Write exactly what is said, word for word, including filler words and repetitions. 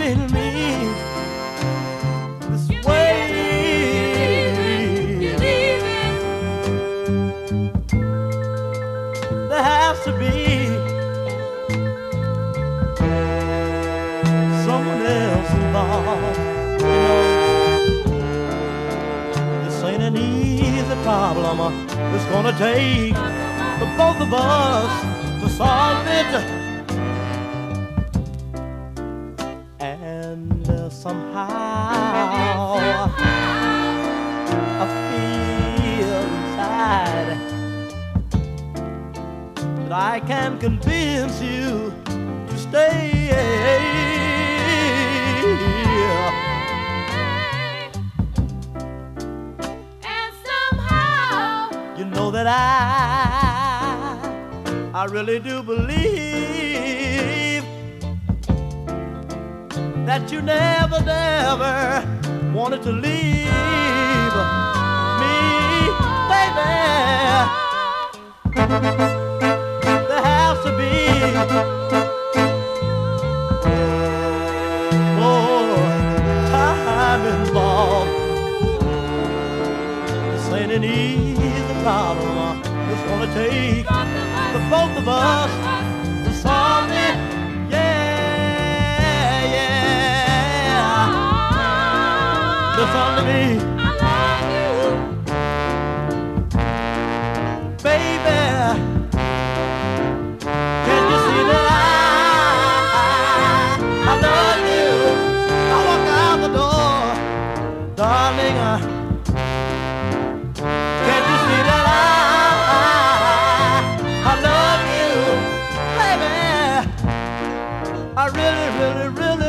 leaving me this way. You're leaving. There has to be someone else involved. You know, this ain't an easy problem. It's gonna take the both of us to solve it. And uh, somehow I feel inside that I can convince you to stay. And somehow You know that I, I really do believe that you never, never wanted to leave me, baby. There has to be more time involved. This ain't an easy problem. It's gonna take the both of us to solve it. Yeah, yeah. Listen to me, I love you. baby. Can't you see that I, I love you? I walk out the door, darling. I, can't you see that I, I love you, baby? I really, really, really